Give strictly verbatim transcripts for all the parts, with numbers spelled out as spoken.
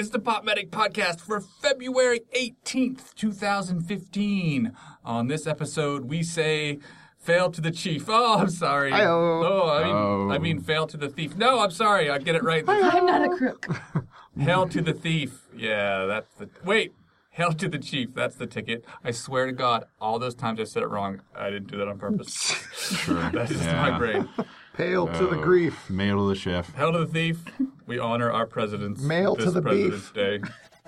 It's the Pop Medic Podcast for February eighteenth, twenty fifteen. On this episode, we say, fail to the chief. Oh, I'm sorry. Hi-oh. Oh, I mean, Oh. I mean, fail to the thief. No, I'm sorry. I get it right. I'm not a crook. Hail to the thief. Yeah, that's the... Wait. Hail to the chief. That's the ticket. I swear to God, all those times I said it wrong, I didn't do that on purpose. Sure. That's just Yeah. my brain. Hail to the Oh, grief. Mail to the chef. Hail to the thief. We honor our presidents. Mail this to the President's beef. Day.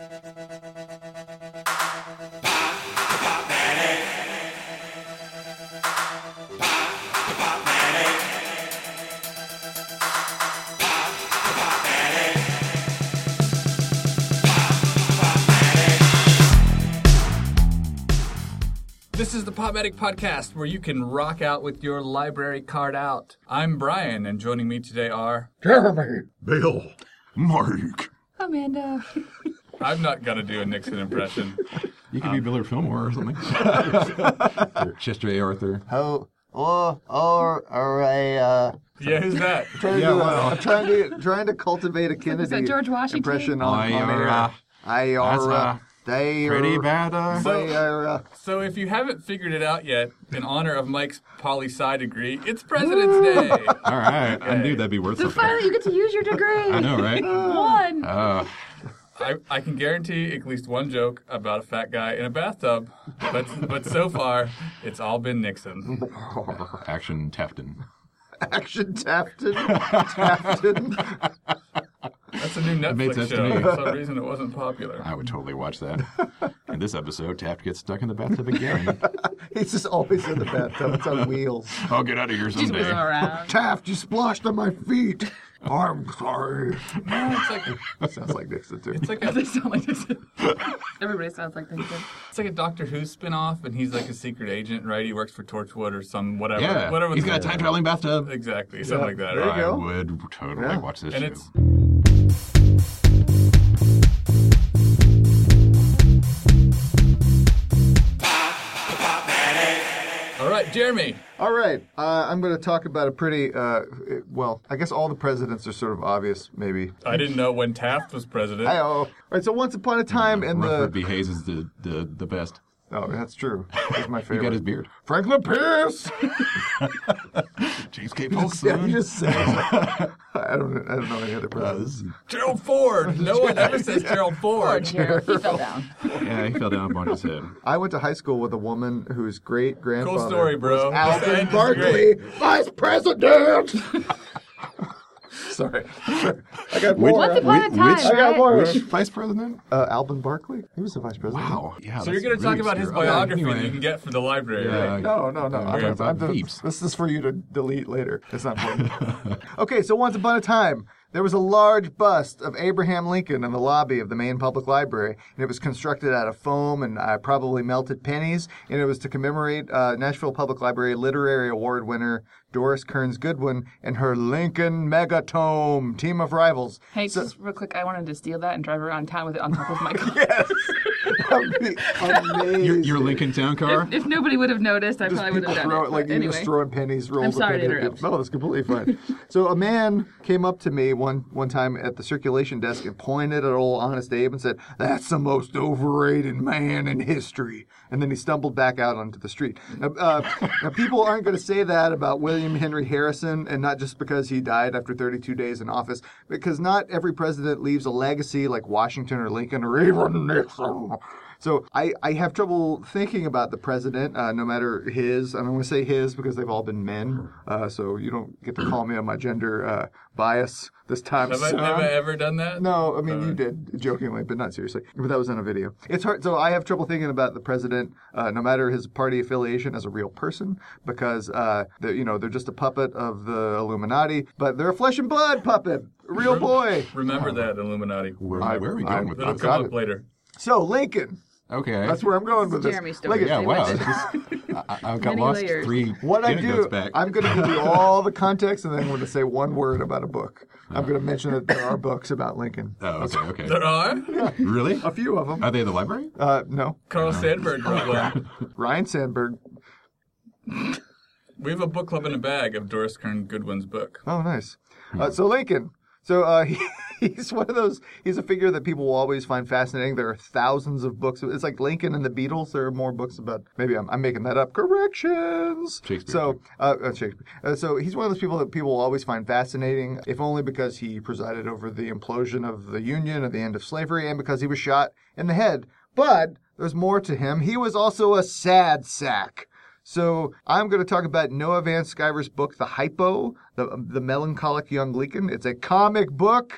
This is the Pop Medic Podcast, where you can rock out with your library card out. I'm Brian, and joining me today are... Jeremy. Bill. Mark. Amanda. I'm not going to do a Nixon impression. You could be Millard Fillmore or something. Or Chester A. Arthur. Oh, or, or, or a, uh... Yeah, who's that? Trying Yeah, to, well. uh, I'm trying to, trying to cultivate a Kennedy that George Washington? impression on, on air. Ira. Ira. That's, uh, They Pretty are... bad. Uh, They are... Uh, So if you haven't figured it out yet, in honor of Mike's poli-sci degree, it's President's Day. all right. I knew that'd be worth So something. finally you get to use your degree. I know, right? One. Uh, I, I can guarantee at least one joke about a fat guy in a bathtub, but but so far, it's all been Nixon. action Tefton. Action Tafton. Tafton. That's a new made Netflix sense to show. me. For some reason, it wasn't popular. I would totally watch that. In this episode, Taft gets stuck in the bathtub again. He's just always in the bathtub. It's on wheels. I'll get out of here Just someday. whizzing around. Taft, you splashed on my feet. I'm sorry. No, it's like That sounds like Nixon, too. it's like a They sound like this. Everybody sounds like they did. it's like a Doctor Who spinoff, and he's like a secret agent, right? He works for Torchwood or some whatever. Yeah. whatever. He's the- got a time traveling bathtub. Exactly, something like that. There you Right? go. I would totally Yeah. watch this And show. it's all right, Jeremy. All right, uh, I'm going to talk about a pretty, uh, well, I guess all the presidents are sort of obvious, maybe. I didn't know when Taft was president. Hi-oh. All right, so once upon a time in Rutherford the... B. Hayes is the, the, the best. Oh, that's true. He's my He favorite. got his beard. Franklin Pierce! James K. Yeah, Polson. you just said I don't, I don't know any other Uh, presidents. this is- Gerald Ford. No one ever says Gerald Ford. Here, he fell down. yeah, he fell down upon his head. I went to high school with a woman whose great-grandfather Cool story, bro. was This Alvin end is Barkley, Vice President! Sorry. I got more. Once upon a time, which, I got right? more. which vice president? Uh, Alvin Barkley? He was the vice president. Wow. Yeah. So you're going to talk about his biography that you can get from the library, Yeah. right? No, no, no. Uh, I'm, we're I'm, about I'm the- Veeps. this is for you to delete later. It's not important. Okay, so once upon a time, there was a large bust of Abraham Lincoln in the lobby of the main public library, and it was constructed out of foam and uh, probably melted pennies, and it was to commemorate uh, Nashville Public Library Literary Award winner Doris Kearns Goodwin and her Lincoln Megatome, Team of Rivals. Hey, So- just real quick, I wanted to steal that and drive around town with it on top of my car. Yes! That would be amazing. Your, your Lincoln Town car? If, if nobody would have noticed, I Just probably would people have done throw it. like But you anyway. just throwing pennies, rolls I'm sorry of to pennies. interrupt. No, that's completely fine. So a man came up to me one one time at the circulation desk and pointed at old Honest Abe and said, "That's the most overrated man in history." And then he stumbled back out onto the street. Now, uh, now people aren't going to say that about William Henry Harrison, and not just because he died after thirty-two days in office, because not every president leaves a legacy like Washington or Lincoln or even Nixon. So I, I have trouble thinking about the president, uh, no matter his. And I'm going to say his because they've all been men. Uh, so you don't get to call me on my gender uh, bias this time. Have I, son. have I ever done that? No, I mean, Uh, you did, jokingly, but not seriously. But that was in a video. It's hard. So I have trouble thinking about the president, uh, no matter his party affiliation, as a real person, because, uh, they're, you know, they're just a puppet of the Illuminati, but they're a flesh and blood puppet, a real boy. Remember that, Illuminati. Where, I- where are we I- going with That'll I've this? come got up it. later. So Lincoln, Okay. that's where I'm going with this. Jeremy's story. Lincoln. yeah, wow. Famous. I, I've got Many lost layers. three What I anecdotes do, back. I'm going to give you all the context, and then I'm going to say one word about a book. I'm going to mention that there are books about Lincoln. Oh, okay, okay. There are? Really? A few of them. Are they in the library? Uh, no. Carl Sandburg brought one. Ryan Sandberg. We have a book club in a bag of Doris Kearns Goodwin's book. Oh, nice. Uh, so Lincoln. So uh, he, he's one of those, he's a figure that people will always find fascinating. There are thousands of books. It's like Lincoln and the Beatles. There are more books about, maybe I'm, I'm making that up. Corrections. Shakespeare. So, uh, uh, Shakespeare. Uh, so he's one of those people that people will always find fascinating, if only because he presided over the implosion of the Union and the end of slavery and because he was shot in the head. But there's more to him. He was also a sad sack. So I'm going to talk about Noah Van Sciver's book, The Hypo, the, the Melancholic Young Lincoln. It's a comic book,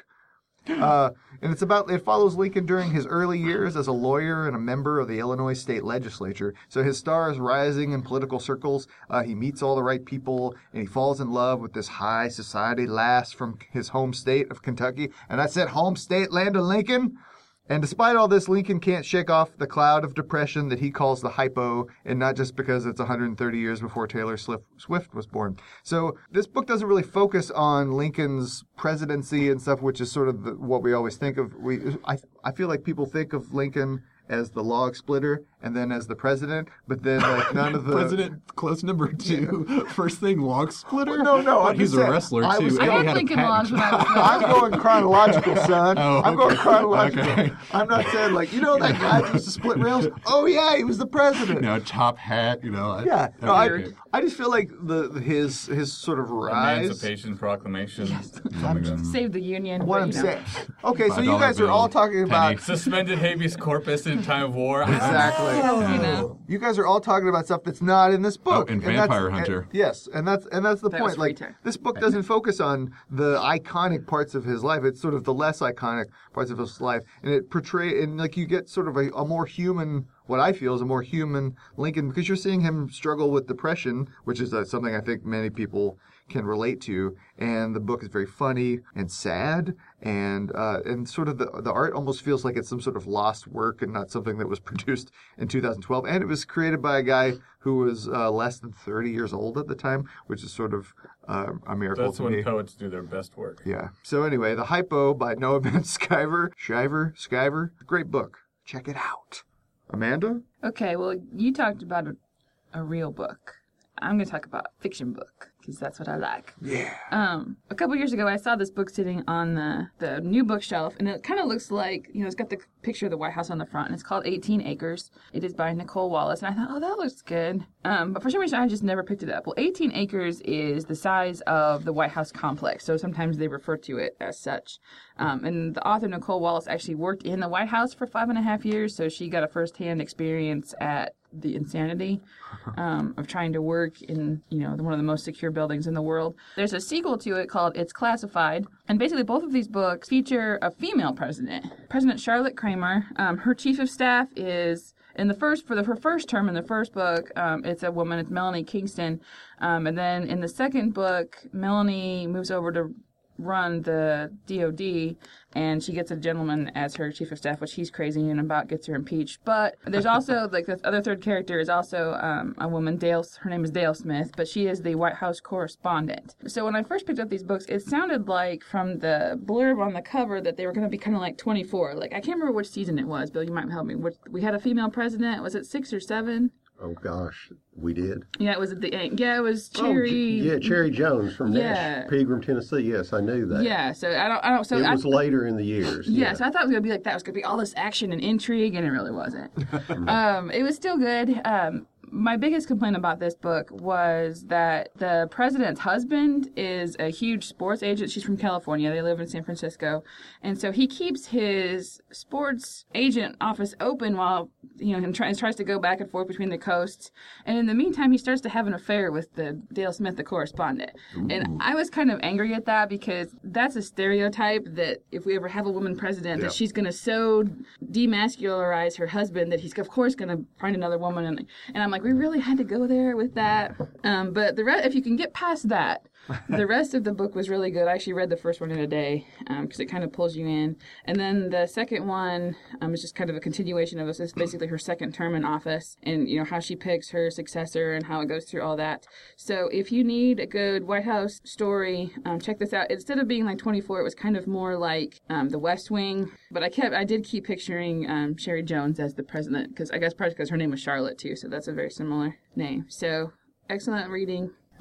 uh, and it's about it follows Lincoln during his early years as a lawyer and a member of the Illinois state legislature. So his star is rising in political circles. Uh, he meets all the right people, and he falls in love with this high society lass from his home state of Kentucky. And I said home state, land of Lincoln. And despite all this, Lincoln can't shake off the cloud of depression that he calls the hypo, and not just because it's one hundred thirty years before Taylor Swift was born. So this book doesn't really focus on Lincoln's presidency and stuff, which is sort of the, what we always think of. We, I, I feel like people think of Lincoln as the log splitter and then as the president, but then like none of the President close number two. Yeah. First thing, log splitter. Well, no, no, oh, I'm he's a saying, wrestler I too. was- and I he had had a Lincoln patent. logs when I was I'm going chronological, son. Oh, I'm going okay. chronological. Okay. I'm not saying like, you know that guy who used to split rails? Oh yeah, he was the president. You know, top hat. You know. I, Yeah, no, I, okay. I just feel like the his his sort of rise. Emancipation Proclamation. Something like that. Save the Union. What but, I'm you know. saying. Okay, so Five you dollar guys are bill, all talking about penny. Suspended habeas corpus in time of war. exactly. You know. You guys are all talking about stuff that's not in this book. Oh, and that's- Vampire Hunter. and- yes, and that's and that's the That was point. Like free time. this book doesn't focus on the iconic parts of his life. It's sort of the less iconic parts of his life, and it portray and like you get sort of a, a more human. What I feel is a more human Lincoln because you're seeing him struggle with depression, which is uh, something I think many people can relate to. And the book is very funny and sad, and uh, and sort of the the art almost feels like it's some sort of lost work and not something that was produced in two thousand twelve. And it was created by a guy who was uh, less than thirty years old at the time, which is sort of uh, a miracle That's to when me. poets do their best work. Yeah. So anyway, The Hypo by Noah Van Sciver, Shiver, Sciver, great book. Check it out. Amanda? Okay, well, you talked about a, a real book. I'm going to talk about a fiction book because that's what I like. Yeah. Um, a couple years ago, I saw this book sitting on the, the new bookshelf, and it kind of looks like, you know, it's got the picture of the White House on the front, and it's called eighteen acres. It is by Nicole Wallace, and I thought, oh, that looks good. Um, but for some reason, I just never picked it up. Well, eighteen acres is the size of the White House complex, so sometimes they refer to it as such. Um, and the author, Nicole Wallace, actually worked in the White House for five and a half years, so she got a firsthand experience at the insanity um, of trying to work in, you know, one of the most secure buildings in the world. There's a sequel to it called It's Classified, and basically both of these books feature a female president, President Charlotte Kramer. Um, her chief of staff is in the first for the her first term in the first book. Um, it's a woman. It's Melanie Kingston, um, and then in the second book, Melanie moves over to run the D O D, and she gets a gentleman as her chief of staff, which he's crazy and about gets her impeached. But there's also, like, the other third character is also um, a woman, Dale, her name is Dale Smith, but she is the White House correspondent. So when I first picked up these books, it sounded like from the blurb on the cover that they were going to be kind of like twenty-four. Like, I can't remember which season it was. Bill, you might help me. Which, we had a female president. Was it six or seven? Oh gosh, we did. Yeah, it was at the end. Yeah, it was Oh, Cherry. J- yeah, Cherry Jones from Yeah. Nash, Pegram, Tennessee. Yes, I knew that. Yeah, so I don't, I don't, so it I, was later in the years. Yeah, Yeah, so I thought it was going to be like that. It was going to be all this action and intrigue, and it really wasn't. um, it was still good. Um, my biggest complaint about this book was that the president's husband is a huge sports agent. She's from California. They live in San Francisco. And so he keeps his sports agent office open while, you know, and tries, tries to go back and forth between the coasts. And in the meantime, he starts to have an affair with the Dale Smith, the correspondent. Ooh. And I was kind of angry at that because that's a stereotype that if we ever have a woman president, Yeah. that she's going to so demascularize her husband that he's, of course, going to find another woman. And, and I'm like, we really had to go there with that. Um, but the re- if you can get past that, the rest of the book was really good. I actually read the first one in a day because um, it kind of pulls you in. And then the second one um, is just kind of a continuation of this. It's basically her second term in office and, you know, how she picks her successor and how it goes through all that. So if you need a good White House story, um, check this out. Instead of being like twenty-four, it was kind of more like um, The West Wing. But I kept, I did keep picturing um, Sherry Jones as the president because I guess probably because her name was Charlotte too. So that's a very similar name. So excellent reading. Mike.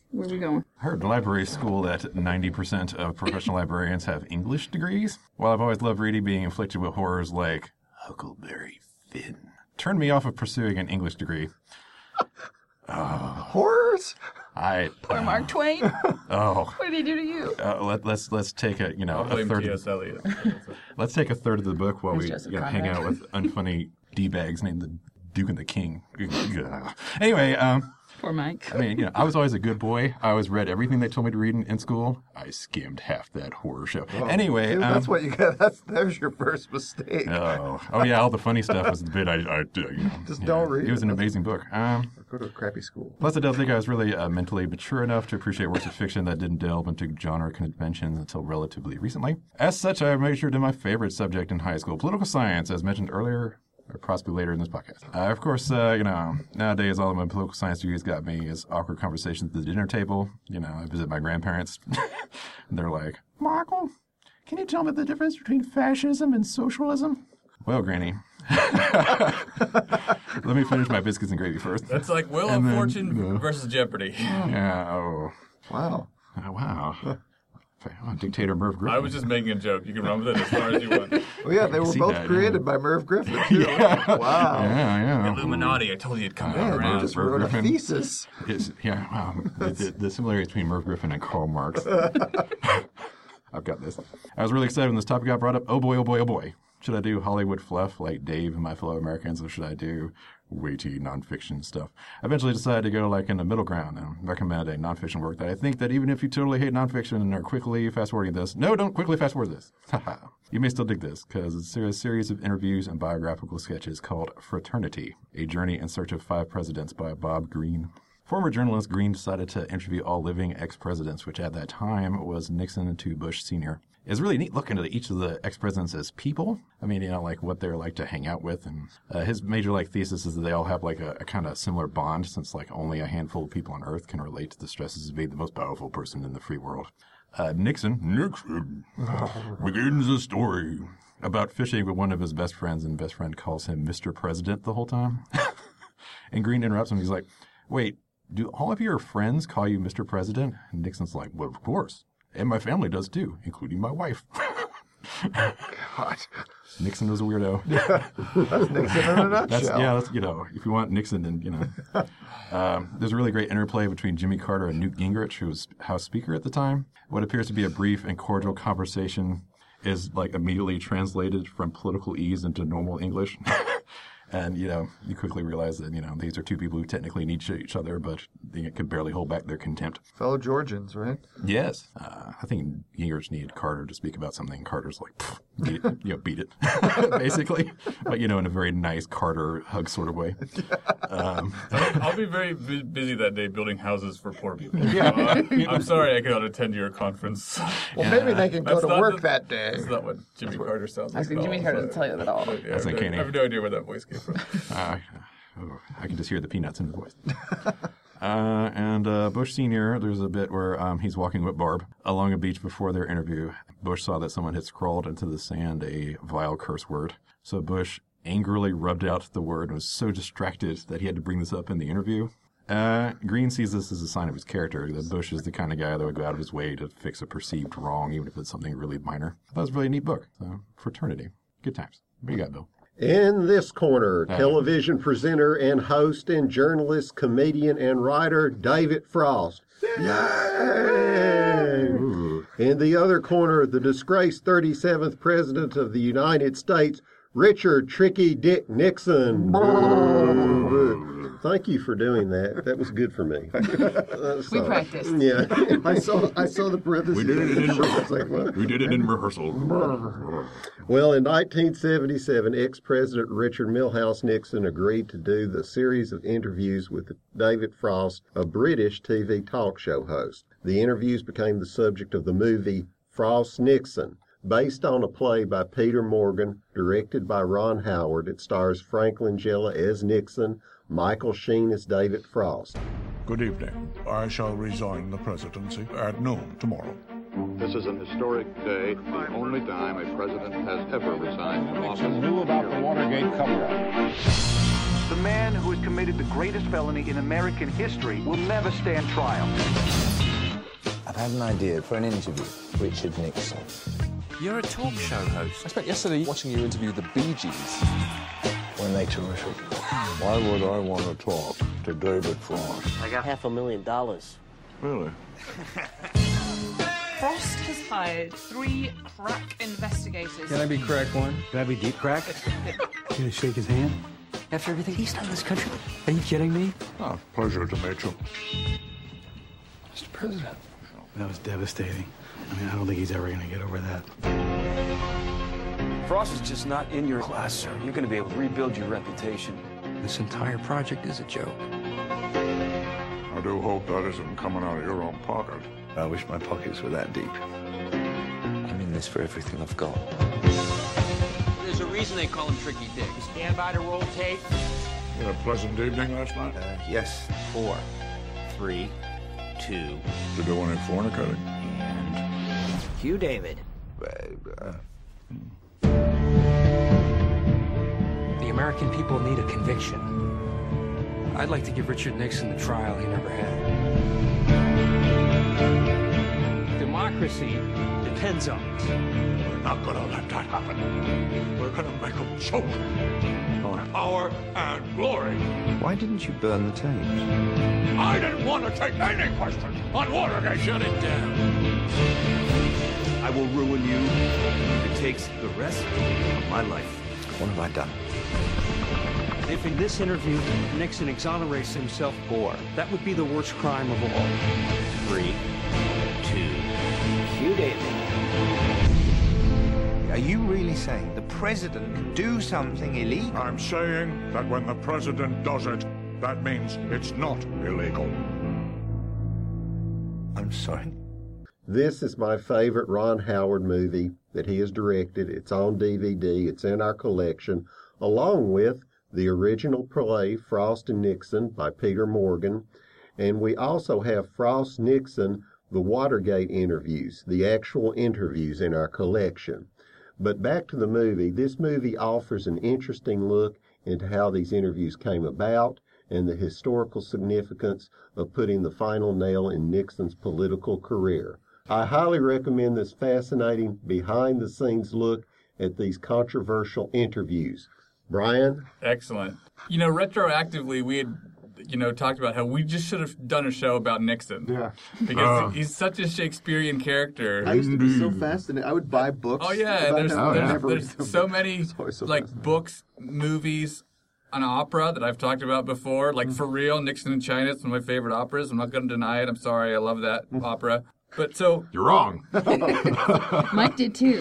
Where are we going? I heard in library school that ninety percent of professional librarians have English degrees. While I've always loved reading, being inflicted with horrors like Huckleberry Finn turned me off of pursuing an English degree. Horrors? I Poor Mark Twain. oh What did he do to you? uh, let, let's let's take a you know I'll a blame third T of S the, Eliot. let's take a third of the book while Who's we Joseph you know, hang Conrad? out with unfunny d bags named the Duke and the King. Anyway, um. Poor Mike. I mean, you know, I was always a good boy. I always read everything they told me to read in, in school. I skimmed half that horror show. Anyway, Dude, um, that's what you got. That's there's your first mistake. oh, oh yeah, all the funny stuff was the bit I, I you know, Just yeah, don't read It was it. an amazing book. Um, Go to a crappy school. plus, I don't think I was really uh, mentally mature enough to appreciate works of fiction that didn't delve into genre conventions until relatively recently. As such, I majored in my favorite subject in high school, political science, as mentioned earlier. Or possibly later in this podcast. Uh, of course, uh, you know, nowadays all of my political science degrees got me is awkward conversations at the dinner table. You know, I visit my grandparents, and they're like, Michael, can you tell me the difference between fascism and socialism? Well, Granny, let me finish my biscuits and gravy first. That's like Wheel And of then, Fortune uh, versus Jeopardy. Yeah, oh, Wow. oh wow. Oh, Dictator Merv Griffin. I was just making a joke. You can run with it as far as you want. Well, yeah, they were see both that, created yeah. by Merv Griffin, too. Wow. Yeah, yeah. Illuminati. I told you it'd come Uh, Man, back they around. just Merv wrote a Griffin. thesis. It's, yeah, wow. The, the, the similarity between Merv Griffin and Karl Marx. I've got this. I was really excited when this topic got brought up. Oh boy, oh boy, oh boy. Should I do Hollywood fluff like Dave and my fellow Americans, or should I do weighty nonfiction stuff? I eventually decided to go like in the middle ground and recommend a nonfiction work that I think that even if you totally hate nonfiction and are quickly fast-forwarding this, no, don't quickly fast-forward this. Haha. You may still dig this, because it's a series of interviews and biographical sketches called Fraternity, A Journey in Search of Five Presidents by Bob Greene. Former journalist Greene decided to interview all living ex-presidents, which at that time was Nixon to Bush Senior It's really neat looking at each of the ex-presidents as people. I mean, you know, like what they're like to hang out with. And uh, his major like thesis is that they all have like a, a kind of similar bond, since like only a handful of people on Earth can relate to the stresses of being the most powerful person in the free world. Uh, Nixon, Nixon begins a story about fishing with one of his best friends, and best friend calls him Mister President the whole time. And Greene interrupts him. He's like, wait, do all of your friends call you Mister President? And Nixon's like, well, of course. And my family does too, including my wife. God. Nixon was a weirdo. That's Nixon in a nutshell. That's, yeah, that's, you know, if you want Nixon, then, you know. Um, there's a really great interplay between Jimmy Carter and Newt Gingrich, who was House Speaker at the time. What appears to be a brief and cordial conversation is, like, immediately translated from political ease into normal English. And, you know, you quickly realize that, you know, these are two people who technically need each other, but they can barely hold back their contempt. Fellow Georgians, right? Yes. Uh, I think Gingrich needed Carter to speak about something. Carter's like, "Pfft, beat it, you know, beat it, basically. But, you know, in a very nice Carter hug sort of way. Um, I'll be very bu- busy that day building houses for poor people. Yeah. Uh, I'm sorry I cannot attend your conference. Well, maybe they can go That's to not work the- that day. That's not what Jimmy Carter sounds like. Actually, at Jimmy all, Carter so- doesn't tell you that at all. Yeah, That's I have no- uncanny. I have no idea where that voice came from. Uh, oh, I can just hear the peanuts in his voice. Uh, and uh, Bush Senior, there's a bit where um, he's walking with Barb along a beach before their interview. Bush saw that someone had scrawled into the sand a vile curse word. So Bush angrily rubbed out the word and was so distracted that he had to bring this up in the interview. Uh, Greene sees this as a sign of his character, that Bush is the kind of guy that would go out of his way to fix a perceived wrong, even if it's something really minor. I thought it was a really neat book. So, Fraternity. Good times. What do you got, Bill? In this corner, television presenter and host and journalist, comedian and writer David Frost. Yay! In the other corner, the disgraced thirty-seventh President of the United States, Richard Tricky Dick Nixon. Thank you for doing that. That was good for me. Uh, We so, practiced. Yeah. I saw I saw the parentheses. We did it in I was like, what? We did it in rehearsal. Well, in nineteen seventy-seven, ex-President Richard Milhouse Nixon agreed to do the series of interviews with David Frost, a British T V talk show host. The interviews became the subject of the movie Frost-Nixon, based on a play by Peter Morgan, directed by Ron Howard. It stars Frank Langella as Nixon, Michael Sheen as David Frost. Good evening. I shall resign the presidency at noon tomorrow. This is an historic day, the only time a president has ever resigned from office. Nixon knew about the Watergate cover-up. The man who has committed the greatest felony in American history will never stand trial. I've had an idea for an interview. Richard Nixon. You're a talk show host. I spent yesterday watching you interview the Bee Gees. Weren't they terrific? Why would I want to talk to David Frost? I got half a million dollars. Really? Frost has hired three crack investigators. Can I be crack one? Can I be deep crack? Can I shake his hand? After everything he's done in this country? Are you kidding me? Oh, pleasure to meet you. Mister President. That was devastating. I mean, I don't think he's ever going to get over that. Frost is just not in your class, sir. You're going to be able to rebuild your reputation. This entire project is a joke. I do hope that isn't coming out of your own pocket. I wish my pockets were that deep. I'm in this for everything I've got. There's a reason they call him Tricky Dick. Stand by to roll tape. You had a pleasant evening last night? Uh, yes. Four, three, two. Did you do any fornicating? And Cue David. Uh, uh, The American people need a conviction. I'd like to give Richard Nixon the trial he never had. Democracy depends on it. We're not going to let that happen. We're going to make them choke on power and glory. Why didn't you burn the tapes? I didn't want to take any questions on Watergate. shut it down. I will ruin you if it takes the rest of my life. What have I done? If in this interview Nixon exonerates himself, Four, that would be the worst crime of all. three, two. Cue David. Are you really saying the president can do something illegal? I'm saying that when the president does it, that means it's not illegal. I'm sorry? This is my favorite Ron Howard movie that he has directed. It's on D V D. It's in our collection, along with the original play, Frost and Nixon, by Peter Morgan. And we also have Frost Nixon, the Watergate interviews, the actual interviews in our collection. But back to the movie. This movie offers an interesting look into how these interviews came about and the historical significance of putting the final nail in Nixon's political career. I highly recommend this fascinating behind-the-scenes look at these controversial interviews. Brian? Excellent. You know, retroactively, we had, you know, talked about how we just should have done a show about Nixon. Yeah. Because Uh. he's such a Shakespearean character. I used to be so fascinated. I would buy books. Oh, yeah. about There's, him, Oh, but I yeah. never read there's them. so many, It's always so like, fascinating. books, movies, an opera that I've talked about before. Like, for real, Nixon in China is one of my favorite operas. I'm not going to deny it. I'm sorry. I love that opera. But so... You're wrong. Mike did too.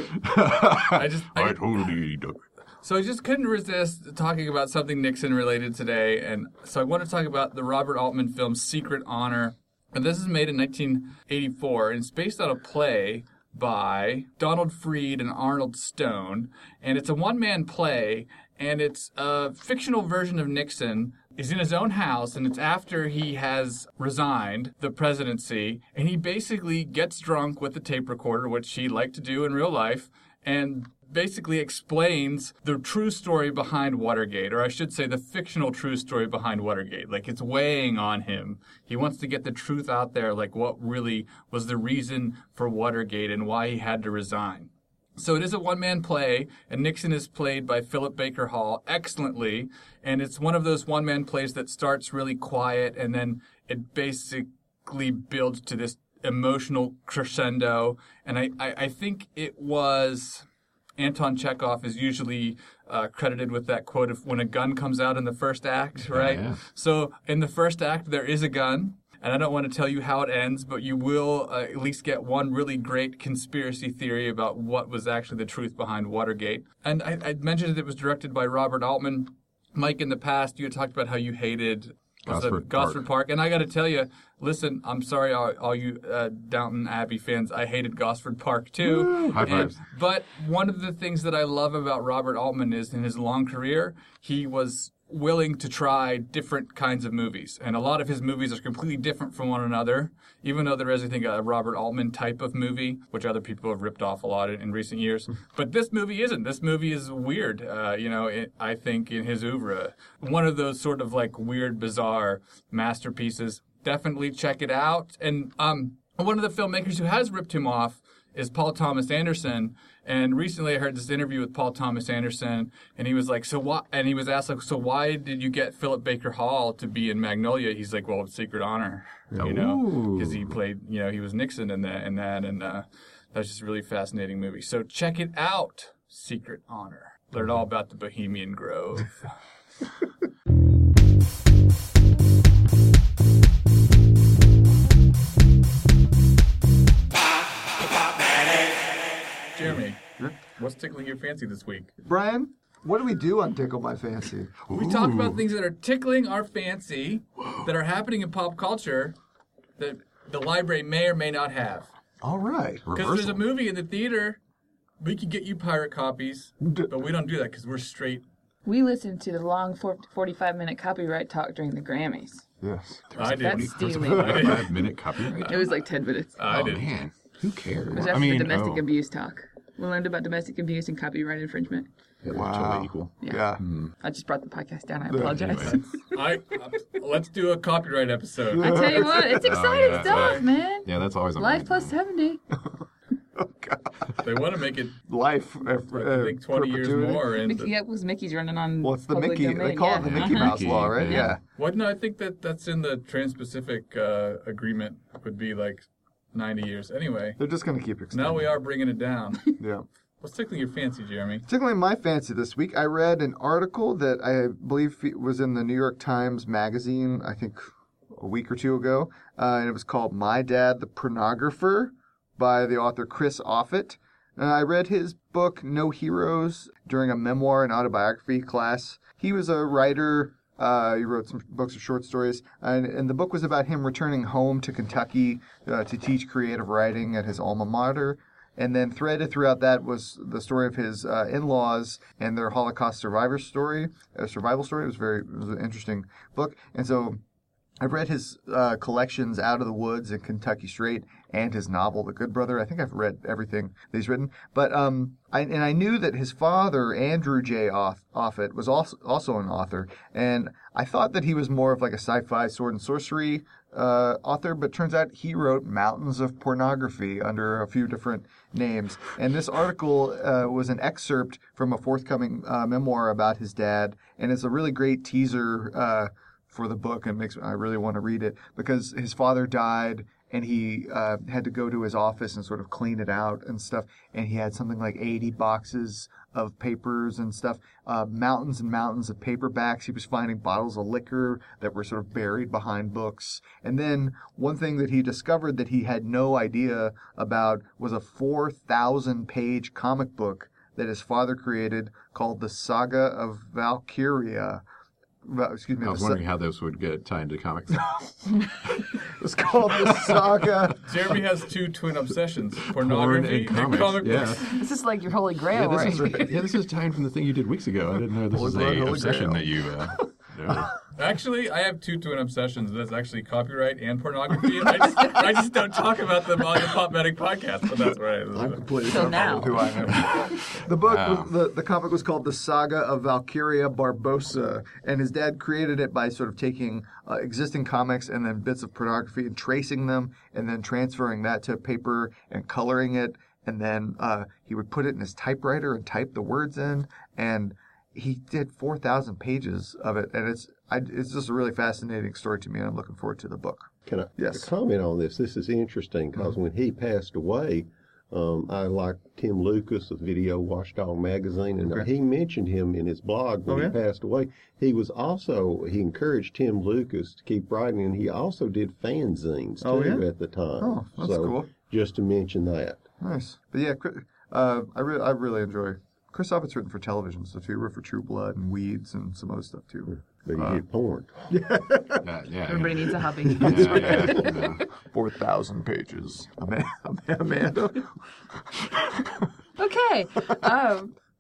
I just... I, I totally do. So I just couldn't resist talking about something Nixon related today, and so I want to talk about the Robert Altman film Secret Honor. And this is made in nineteen eighty-four, and it's based on a play by Donald Freed and Arnold Stone, and it's a one-man play, and it's a fictional version of Nixon. He's in his own house, and it's after he has resigned the presidency, and he basically gets drunk with the tape recorder, which he liked to do in real life, and basically explains the true story behind Watergate, or I should say the fictional true story behind Watergate. Like, it's weighing on him. He wants to get the truth out there, like what really was the reason for Watergate and why he had to resign. So it is a one-man play, and Nixon is played by Philip Baker Hall excellently, and it's one of those one-man plays that starts really quiet, and then it basically builds to this emotional crescendo, and I, I, I think it was... Anton Chekhov is usually uh, credited with that quote of when a gun comes out in the first act, right? Oh, yeah. So in the first act, there is a gun. And I don't want to tell you how it ends, but you will uh, at least get one really great conspiracy theory about what was actually the truth behind Watergate. And I, I mentioned that it was directed by Robert Altman. Mike, in the past, you had talked about how you hated was it Gosford Gosford Park. Park. And I got to tell you, listen, I'm sorry, all, all you uh, Downton Abbey fans, I hated Gosford Park too. Woo! High And- fives. But one of the things that I love about Robert Altman is in his long career, he was willing to try different kinds of movies. And a lot of his movies are completely different from one another, even though there is, I think, a Robert Altman type of movie, which other people have ripped off a lot in, in recent years. But this movie isn't. This movie is weird, uh, you know, it, I think, in his oeuvre. One of those sort of like weird, bizarre masterpieces. Definitely check it out. And um, one of the filmmakers who has ripped him off is Paul Thomas Anderson. And recently I heard this interview with Paul Thomas Anderson, and he was like, so why, and he was asked, like, so why did you get Philip Baker Hall to be in Magnolia? He's like, well, it's Secret Honor, you know, because he played, you know, he was Nixon in that, in that and uh, that's just a really fascinating movie. So check it out, Secret Honor. Learn all about the Bohemian Grove. Jeremy, what's tickling your fancy this week? Brian, what do we do on Tickle My Fancy? We talk about things that are tickling our fancy, that are happening in pop culture, that the library may or may not have. All right. Because there's a movie in the theater, we could get you pirate copies, but we don't do that because we're straight. We listened to the long forty-five minute copyright talk during the Grammys. Yes. I did. That's stealing. forty-five minute copyright. It was like ten minutes. I oh, did. Man. Who cares? It was after I mean, the domestic oh. abuse talk. We learned about domestic abuse and copyright infringement. Yeah, wow. Totally equal. Yeah. yeah. Mm. I just brought the podcast down. I apologize. Anyway. I, uh, let's do a copyright episode. I tell you what, it's exciting oh, yeah, stuff, right. man. Yeah, that's always Life plus seventy. Oh, God. They want to make it life. Uh, I think twenty years more. And Mickey, yeah, it was Mickey's running on. Well, it's the public Mickey. domain, They call yeah. it the Mickey Uh-huh. Mouse law, right? Yeah. Yeah. Well, no, I think that that's in the Trans-Pacific uh, Agreement. Would be like ninety years. Anyway, They're just going to keep extending. now we are bringing it down. Yeah. What's tickling your fancy, Jeremy? Tickling my fancy this week, I read an article that I believe was in the New York Times Magazine, I think a week or two ago, uh, and it was called My Dad, the Pornographer by the author Chris Offutt. Uh, I read his book, No Heroes, during a memoir and autobiography class. He was a writer. Uh, he wrote some books of short stories, and, and the book was about him returning home to Kentucky uh, to teach creative writing at his alma mater. And then threaded throughout that was the story of his uh, in-laws and their Holocaust survivor story, a survival story. It was very, it was an interesting book. And so I've read his uh, collections, Out of the Woods and Kentucky Straight, and his novel, The Good Brother. I think I've read everything that he's written. But um, I, and I knew that his father, Andrew J. Off, Offutt, was also also an author. And I thought that he was more of like a sci-fi sword and sorcery uh, author, but turns out he wrote Mountains of Pornography under a few different names. And this article uh, was an excerpt from a forthcoming uh, memoir about his dad, and it's a really great teaser uh, for the book, and makes I really want to read it because his father died. And he uh, had to go to his office and sort of clean it out and stuff. And he had something like eighty boxes of papers and stuff, uh, mountains and mountains of paperbacks. He was finding bottles of liquor that were sort of buried behind books. And then one thing that he discovered that he had no idea about was a four thousand page comic book that his father created called The Saga of Valkyria. Well, excuse me. I was wondering how those would get tied into comics. It's called The Saga. Jeremy has two twin obsessions: Porn pornography and comics. comic Yeah. books. This is like your holy grail, Yeah, this right? is yeah, this is tying from the thing you did weeks ago. I didn't know this Holy was Grail, a Holy obsession Grail. that you. Uh, know. Actually, I have two twin obsessions. That's actually copyright and pornography. I just, I just don't talk about them on the Pop Medic podcast, but that's right. I'm completely So now. who I am. The book, Wow. was, the, the comic was called The Saga of Valkyria Barbosa, and his dad created it by sort of taking uh, existing comics and then bits of pornography and tracing them and then transferring that to paper and coloring it, and then uh, he would put it in his typewriter and type the words in, and he did four thousand pages of it, and it's I, it's just a really fascinating story to me, and I'm looking forward to the book. Can I Yes. comment on this? This is interesting because Mm-hmm. when he passed away, um, I like Tim Lucas of Video Watchdog magazine, and Okay. he mentioned him in his blog when Oh, he yeah? passed away. He was also he encouraged Tim Lucas to keep writing, and he also did fanzines too Oh, yeah? at the time. Oh, that's so, cool. Just to mention that. Nice. But yeah, Chris- uh, I, re- I really enjoy Chris Offutt's written for television stuff too. He wrote for True Blood and Weeds and some other stuff too. But you Uh, did porn. Yeah, yeah, Everybody needs a hobby. yeah, yeah, yeah. four thousand pages. Amanda. Amanda. Okay. Um,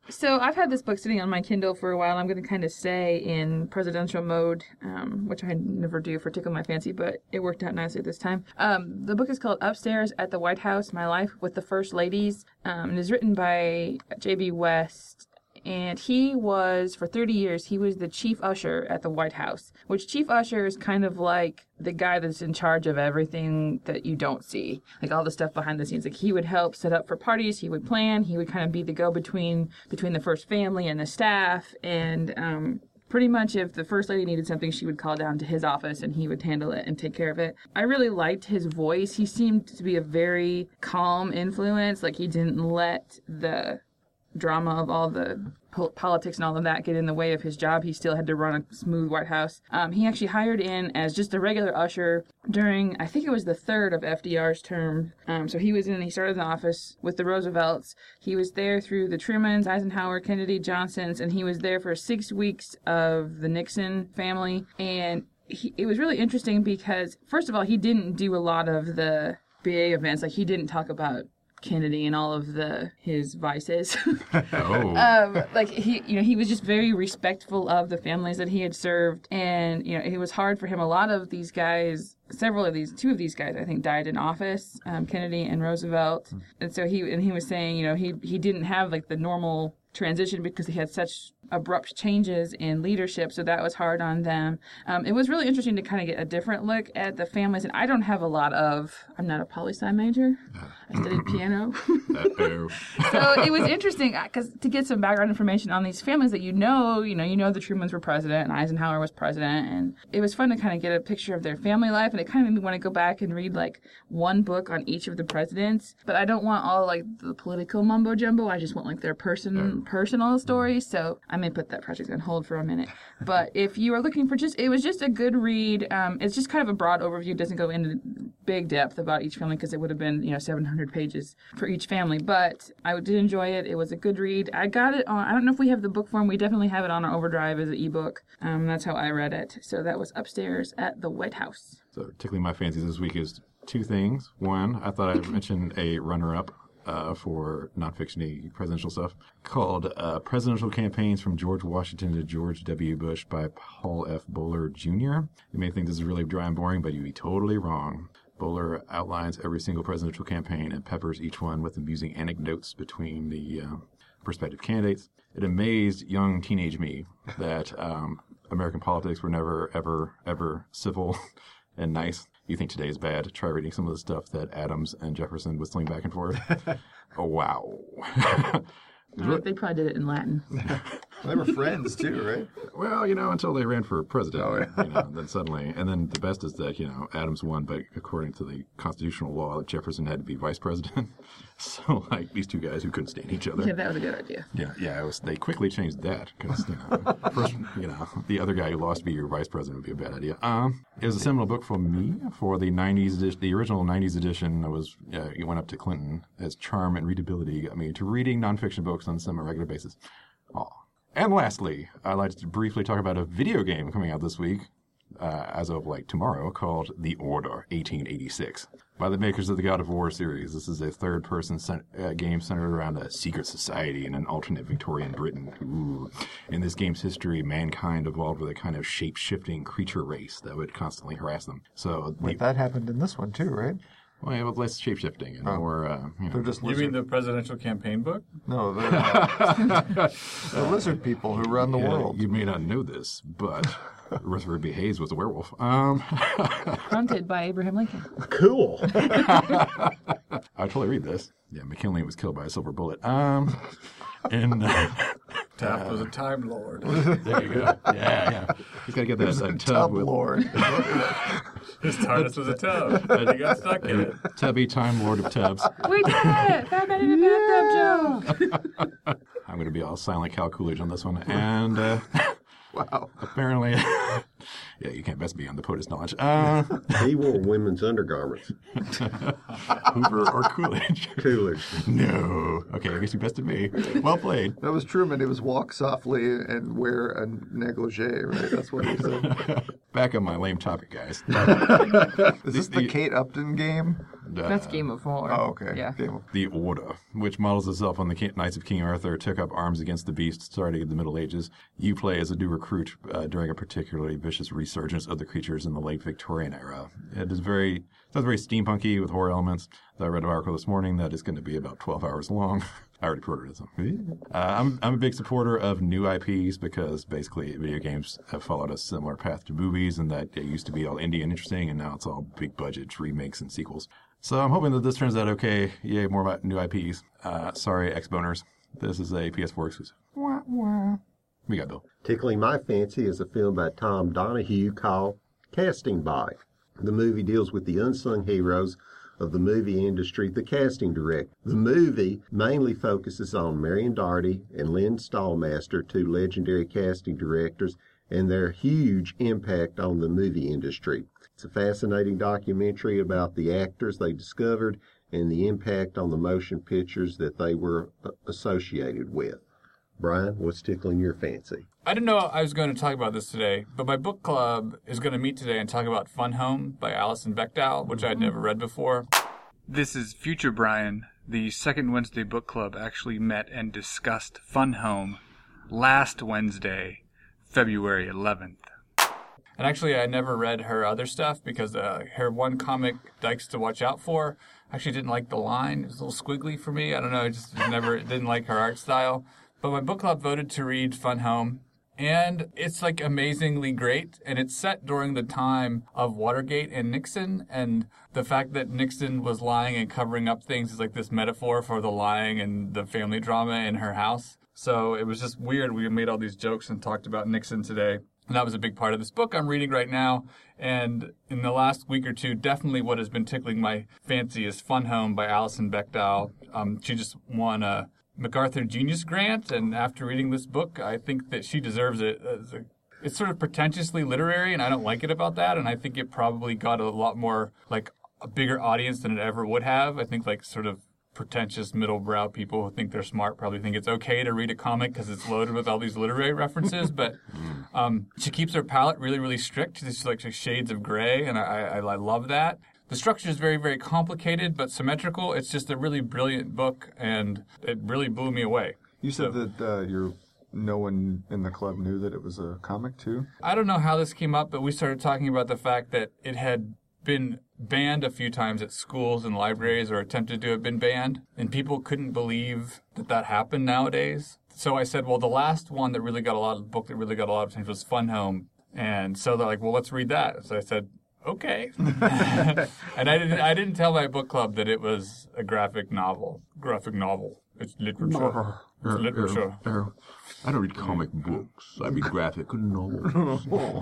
So I've had this book sitting on my Kindle for a while. I'm going to kind of stay in presidential mode, um, which I never do for Tickle My Fancy, but it worked out nicely this time. Um, the book is called Upstairs at the White House, My Life with the First Ladies. Um, it is written by J B. West. And he was, for thirty years, he was the chief usher at the White House, which chief usher is kind of like the guy that's in charge of everything that you don't see, like all the stuff behind the scenes. Like he would help set up for parties, he would plan, he would kind of be the go-between between the first family and the staff, and um, pretty much if the first lady needed something, she would call down to his office and he would handle it and take care of it. I really liked his voice. He seemed to be a very calm influence, like he didn't let the drama of all the po- politics and all of that get in the way of his job. He still had to run a smooth White House. Um, he actually hired in as just a regular usher during, I think it was the third of F D R's term. Um, so he was in, he started in the office with the Roosevelts. He was there through the Trumans, Eisenhower, Kennedy, Johnsons, and he was there for six weeks of the Nixon family. And he, it was really interesting because, first of all, he didn't do a lot of the big events. Like, he didn't talk about Kennedy and all of the his vices. oh. um, like he, you know, he was just very respectful of the families that he had served, and you know, it was hard for him. A lot of these guys, several of these, two of these guys, I think, died in office. Um, Kennedy and Roosevelt, mm. and so he and he was saying, you know, he he didn't have like the normal transition because he had such abrupt changes in leadership, so that was hard on them. Um, it was really interesting to kind of get a different look at the families, and I don't have a lot of, I'm not a poli-sci major, I studied piano. So it was interesting because to get some background information on these families that you know, you know, you know the Trumans were president and Eisenhower was president, and it was fun to kind of get a picture of their family life, and it kind of made me want to go back and read like one book on each of the presidents, but I don't want all like the political mumbo jumbo, I just want like their person, personal stories, so I may put that project on hold for a minute. But if you are looking for just, it was just a good read. Um, it's just kind of a broad overview. It doesn't go into big depth about each family because it would have been, you know, seven hundred pages for each family. But I did enjoy it. It was a good read. I got it on, I don't know if we have the book form. We definitely have it on our Overdrive as an ebook. Um, that's how I read it. So that was Upstairs at the White House. So tickling my fancies this week is two things. One, I thought I'd mention a runner-up Uh, for nonfiction presidential stuff called uh, Presidential Campaigns from George Washington to George W. Bush by Paul F. Bowler Junior You may think this is really dry and boring, but you'd be totally wrong. Bowler outlines every single presidential campaign and peppers each one with amusing anecdotes between the uh, prospective candidates. It amazed young teenage me that um, American politics were never, ever, ever civil and nice. You think today is bad? Try reading some of the stuff that Adams and Jefferson whistling back and forth. Oh, wow. Uh, they probably did it in Latin. They were friends, too, right? Well, you know, until they ran for president. Oh, yeah. You know, then suddenly. And then the best is that, you know, Adams won, but according to the constitutional law, Jefferson had to be vice president. So, like, these two guys who couldn't stand each other. Yeah, that was a good idea. Yeah, yeah. It was, they quickly changed that because, you know, first, you know, the other guy who lost to be your vice president would be a bad idea. Um, it was a seminal book for me for the nineties edition. The original nineties edition was, uh, it went up to Clinton as charm and readability got me to reading nonfiction books on a semi-regular basis. Aw. And lastly, I'd like to briefly talk about a video game coming out this week, uh, as of like tomorrow, called The Order eighteen eighty-six. By the makers of the God of War series. This is a third-person cent- uh, game centered around a secret society in an alternate Victorian Britain. Ooh. In this game's history, mankind evolved with a kind of shape-shifting creature race that would constantly harass them. So Wait, the, that happened in this one too, right? Well, yeah, with less shape-shifting and oh. more, uh, you know. They're just you mean the presidential campaign book? No, they're uh, the lizard people who run the yeah, world. You may not know this, but Rutherford B. Hayes was a werewolf. Um, Fronted by Abraham Lincoln. Cool. I totally read this. Yeah, McKinley was killed by a silver bullet. Um, and uh, Taft was a time lord. There you go. Yeah, yeah. He's got to get that, that tub, tub with... lord. His TARDIS was a tub, and he got stuck in it. Tubby Time Lord of Tubs. We did it! Fat Man in a Bathtub joke! I'm going to be all silent Cal Coolidge on this one. And uh, wow. Apparently, yeah, you can't best be on the POTUS knowledge. Uh, he wore women's undergarments. Hoover or Coolidge? Coolidge. No. Okay, I guess you bested me. Well played. That was Truman. It was walk softly and wear a negligee, right? That's what he said. Back on my lame topic, guys. Is this the, the Kate Upton game? Uh, That's Game of War. Oh, okay. Yeah. Game of The Order, which models itself on the King- Knights of King Arthur, took up arms against the beast starting in the Middle Ages. You play as a new recruit uh, during a particularly vicious resurgence of the creatures in the late Victorian era. It is very, it's very steampunky with horror elements. I read an article this morning that is going to be about twelve hours long. I already pre-ordered it. So. Uh, I'm, I'm a big supporter of new I Ps because basically video games have followed a similar path to movies, and that it used to be all indie and interesting, and now it's all big budget remakes and sequels. So I'm hoping that this turns out okay. Yay, more about new I Ps. Uh, sorry, X-Boners. This is a P S four exclusive. Wah, wah. We got Bill. Tickling My Fancy is a film by Tom Donahue called Casting By. The movie deals with the unsung heroes of the movie industry, the casting director. The movie mainly focuses on Marion Darty and Lynn Stallmaster, two legendary casting directors, and their huge impact on the movie industry. It's a fascinating documentary about the actors they discovered and the impact on the motion pictures that they were associated with. Brian, what's tickling your fancy? I didn't know I was going to talk about this today, but my book club is going to meet today and talk about Fun Home by Alison Bechdel, which I had never read before. This is Future Brian. The Second Wednesday Book Club actually met and discussed Fun Home last Wednesday, February eleventh. And actually, I never read her other stuff because uh, her one comic, Dykes to Watch Out For, I actually didn't like the line. It was a little squiggly for me. I don't know, I just never didn't like her art style. But my book club voted to read Fun Home. And it's like amazingly great, and it's set during the time of Watergate and Nixon, and the fact that Nixon was lying and covering up things is like this metaphor for the lying and the family drama in her house. So it was just weird. We made all these jokes and talked about Nixon today, and that was a big part of this book I'm reading right now. And in the last week or two, definitely what has been tickling my fancy is Fun Home by Alison Bechdel. Um, she just won a MacArthur Genius Grant, and after reading this book, I think that she deserves it. It's sort of pretentiously literary, and I don't like it about that, and I think it probably got a lot more, like, a bigger audience than it ever would have. I think, like, sort of pretentious middle-brow people who think they're smart probably think it's okay to read a comic because it's loaded with all these literary references, but um, she keeps her palette really, really strict. It's like shades of gray, and I, I, I love that. The structure is very, very complicated but symmetrical. It's just a really brilliant book, and it really blew me away. You said so, that uh, you're, no one in the club knew that it was a comic, too? I don't know how this came up, but we started talking about the fact that it had been banned a few times at schools and libraries, or attempted to have been banned, and people couldn't believe that that happened nowadays. So I said, well, the last one that really got a lot of, the book that really got a lot of attention was Fun Home. And so they're like, well, let's read that. So I said, okay. And I didn't I didn't tell my book club that it was a graphic novel. Graphic novel. It's literature. It's literature. Uh, uh, uh, I don't read comic books. I read graphic novels.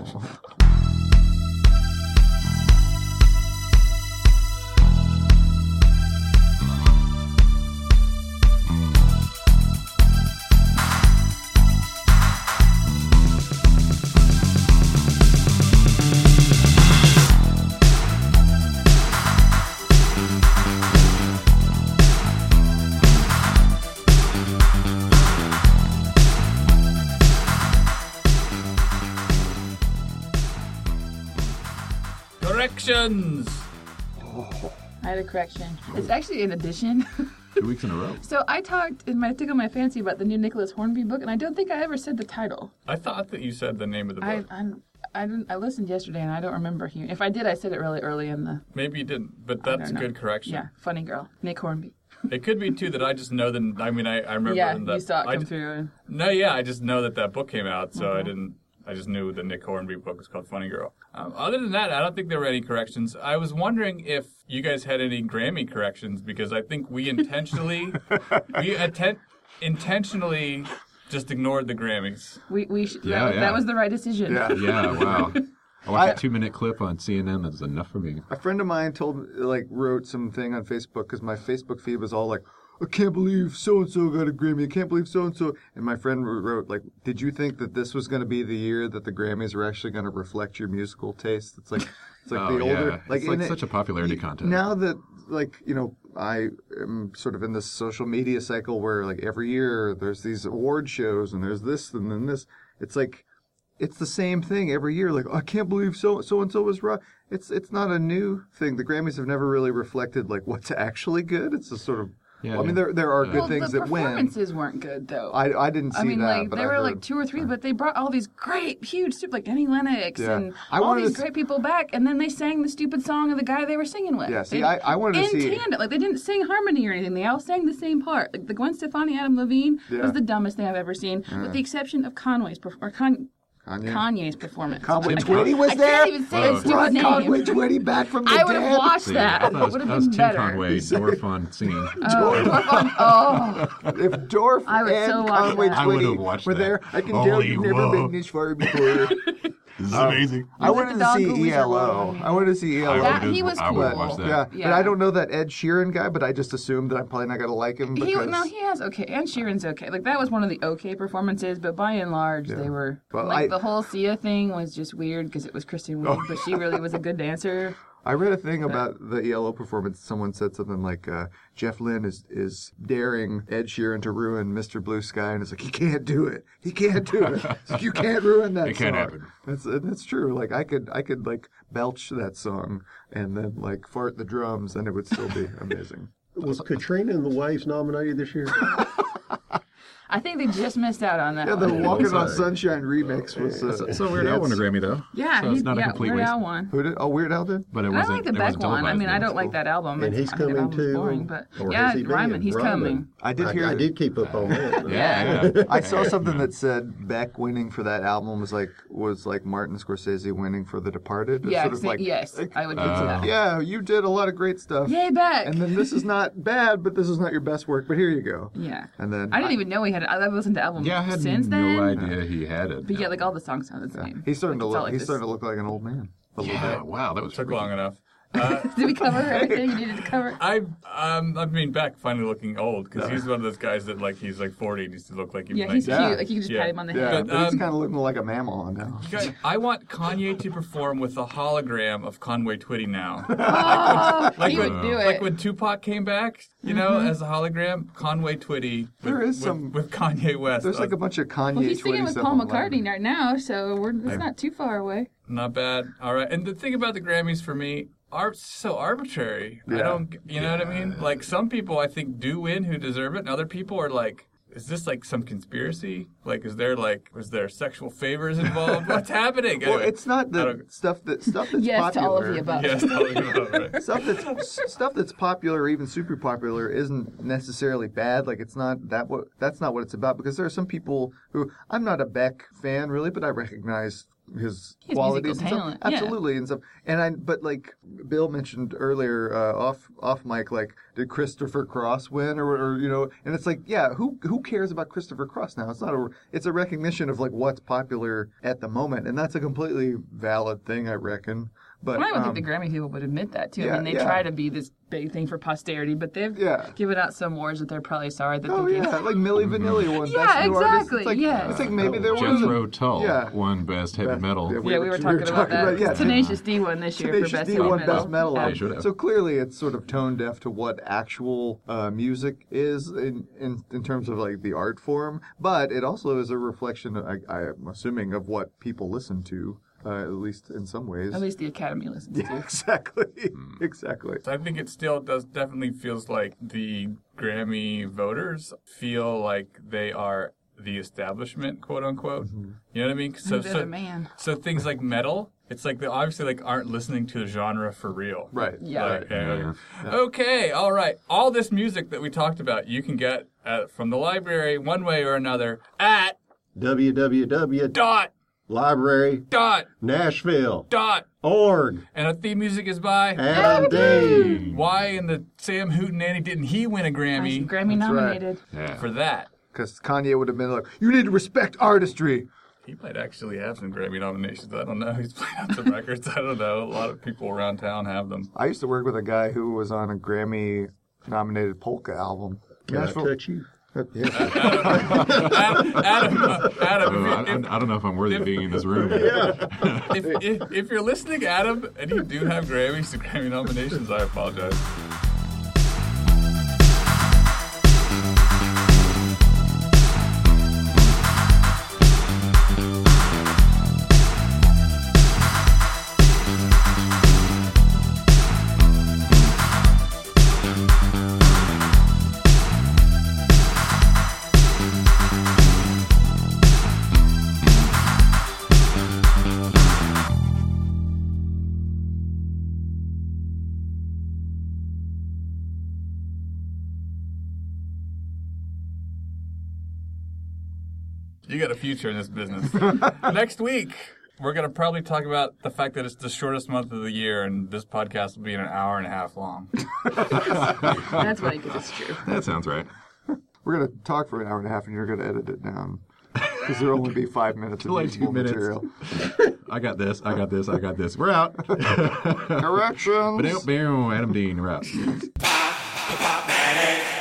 Corrections! I had a correction. It's actually an addition. Two weeks in a row. So I talked in my Tickle My Fancy about the new Nicholas Hornby book, and I don't think I ever said the title. I thought that you said the name of the I book. I'm, I didn't. I listened yesterday, and I don't remember hearing. If I did, I said it really early in the. Maybe you didn't, but that's a good correction. Yeah, Funny Girl, Nick Hornby. It could be, too, that I just know that, I mean, I, I remember Yeah, that. you saw it I come just, through. No, yeah, I just know that that book came out, so Mm-hmm. I didn't, I just knew the Nick Hornby book was called Funny Girl. Um, other than that, I don't think there were any corrections. I was wondering if you guys had any Grammy corrections, because I think we intentionally, we atten- intentionally just ignored the Grammys. We we sh- Yeah, that, yeah. that was the right decision. Yeah. Yeah, wow. I watched I- a two-minute clip on C N N. That's enough for me. A friend of mine told, like, wrote something on Facebook because my Facebook feed was all like, I can't believe so-and-so got a Grammy. I can't believe so-and-so. And my friend wrote, like, did you think that this was going to be the year that the Grammys were actually going to reflect your musical taste? It's like, it's like Oh, the older, yeah. like, It's like in such a popularity contest. Now that, like, you know, I am sort of in this social media cycle where, like, every year there's these award shows and there's this and then this. It's like, it's the same thing every year. Like, oh, I can't believe so so and so was wrong. It's it's not a new thing. The Grammys have never really reflected like what's actually good. It's a sort of Yeah, well, I mean, there there are good well, things the that win. Performances weren't good though. I, I didn't see I mean, that. like but there I were heard. like two or three, but they brought all these great, huge, stupid, like Annie Lennox Yeah. and I all wanted these to s- great people back, and then they sang the stupid song of the guy they were singing with. Yeah, see, They- I- I wanted to in see- tandem, like they didn't sing harmony or anything. They all sang the same part. Like the Gwen Stefani, Adam Levine Yeah. was the dumbest thing I've ever seen, Yeah. with the exception of Conway's perf- or Con- Kanye? Kanye's performance. Conway I Twitty can't- was I there. can't even say his stupid Brought name. Conway Twitty back from the I would have dead. watched See, that. I thought it was, Would have that was been Tim better. Conway, Dwarf on singing. Oh, Dwarf on- oh. If Dorf I would and so watch Conway that. I would have Twitty watched were that. there, I can tell Holy you've never whoa. been this far before. This is Um, amazing. I Was it wanted the to dog see who was E L a O. robot? I wanted to see E L O. I That- would he was I would have cool. watched that. Yeah, Yeah. but I don't know that Ed Sheeran guy, but I just assumed that I'm probably not going to like him because... He, no, he has okay, and Sheeran's okay. Like that was one of the okay performances, but by and large, Yeah. they were Well, like I- the whole Sia thing was just weird because it was Kristen Wiig, but she really was a good dancer. I read a thing about the E L O performance. Someone said something like, uh, Jeff Lynne is, is daring Ed Sheeran to ruin Mister Blue Sky, and it's like, he can't do it. He can't do it. It's like, you can't ruin that It song. can't happen. That's that's true. Like I could I could like belch that song and then like fart the drums, and it would still be amazing. Was Katrina and the Waves nominated this year? I think they just missed out on that. Yeah, the one. Walking on Sorry. Sunshine remix was. Uh, So, so Weird Al won a Grammy though. Yeah, so he, it's not yeah, a complete Weird waste. Al won. Who did? Oh, Weird Al did. But it And I wasn't. like the it Beck wasn't one. I televised mean, I then. don't like that album. And It's- he's I think that coming album's too. boring, but Or yeah, has he been? Ryman, he's Ryman. coming. I did hear. I, I did keep up on that. Yeah, yeah. I saw something that said Beck winning for that album was like was like Martin Scorsese winning for The Departed. It's Yeah, sort of exa- like, yes, like, I would get Uh, to that. yeah, you did a lot of great stuff. Yay, Beck! And then this is not bad, but this is not your best work. But here you go. Yeah. And then I didn't even know he had it. I've listened to albums Yeah, I had since no then. idea he had it. But yeah, like all the songs sound the same. He's starting Like, to it's all look. like he's this. starting to look like an old man. A little Yeah, bit. wow, that was Took freaky. long enough. Uh, Did we cover everything you needed to cover? I um I mean Beck finally looking old because he's one of those guys that like he's like forty and he used to look like he was Yeah, he's nineteen. cute. Like you can just Yeah. pat him on the Yeah, head. but he's um, kind of looking like a mammal now. You guys, I want Kanye to perform with a hologram of Conway Twitty now. Oh, Like he when, would do it. like when Tupac came back, you know, as a hologram, Conway Twitty with, There is with, some- with Kanye West. There's like a bunch of Kanye. well, he's singing Twitty with stuff Paul online. McCartney right now, so we're it's not too far away. Not bad. All right. And the thing about the Grammys for me are so arbitrary. I Yeah. don't, you know what I mean? Like some people I think do win who deserve it, and other people are like, is this like some conspiracy? Like, is there like, was there sexual favors involved? What's happening? Well, Anyway, it's not I the don't- stuff that stuff that's Yes popular. to all of the above. Yes, totally about right. stuff that's stuff that's popular or even super popular isn't necessarily bad. Like it's not that what that's not what it's about because there are some people who I'm not a Beck fan really, but I recognize his He has qualities musical and stuff. talent, yeah. Absolutely and stuff. And I but like Bill mentioned earlier uh, off off mic, like did Christopher Cross win or, or you know? And it's like yeah, who who cares about Christopher Cross now? It's not a it's a recognition of like what's popular at the moment, and that's a completely valid thing, I reckon. But Well, I would um, think the Grammy people would admit that too. yeah, I mean, they yeah. try to be this big thing for posterity, but they've Yeah. given out some awards that they're probably sorry that Oh they gave. yeah, like Milli Vanilli won Yeah, Best New Artist. exactly, It's like, yes. it's like maybe there were Jethro Tull Yeah. won Best Heavy Best- Metal. yeah, Yeah, we were talking about that. yeah, Tenacious D won this year Tenacious for Best D Heavy won Metal. Best Metal Yeah. album. They should have. So clearly, it's sort of tone deaf to what actual uh, music is in, in in terms of like the art form. But it also is a reflection, I, I'm assuming, of what people listen to, uh, at least in some ways. At least the Academy listens Yeah, to. exactly, exactly. So I think it still does definitely feels like the Grammy voters feel like they are the establishment, quote unquote. Mm-hmm. You know what I mean? So, They're so, the man. so things like metal, it's like they obviously like aren't listening to the genre for real. Right. Yeah. Like, Yeah. uh, Okay, all right. All this music that we talked about, you can get at, from the library one way or another at www. dot Library. dot Nashville. dot. Org. And our theme music is by Adam D. Why in the Sam Hootenanny didn't he win a Grammy Grammy That's right. nominated. Yeah. for that? Because Kanye would have been like, "You need to respect artistry." He might actually have some Grammy nominations. I don't know. He's playing out some records. I don't know. A lot of people around town have them. I used to work with a guy who was on a Grammy-nominated polka album. Can I touch you? Yeah. Adam, Adam, uh, Adam Oh, I, if, you- I, I don't know if I'm worthy of being in this room. if, if, if, if you're listening, Adam, and you do have Grammys and Grammy nominations, I apologize. You got a future in this business. Next week, we're going to probably talk about the fact that it's the shortest month of the year, and this podcast will be an hour and a half long. That's right, because it's true. That sounds right. We're going to talk for an hour and a half, and you're going to edit it down. Because there'll only be five minutes of Like usable two minutes. material. I got this. I got this. I got this. We're out. Corrections. Adam Dean, we're out. Pop, pop, pop,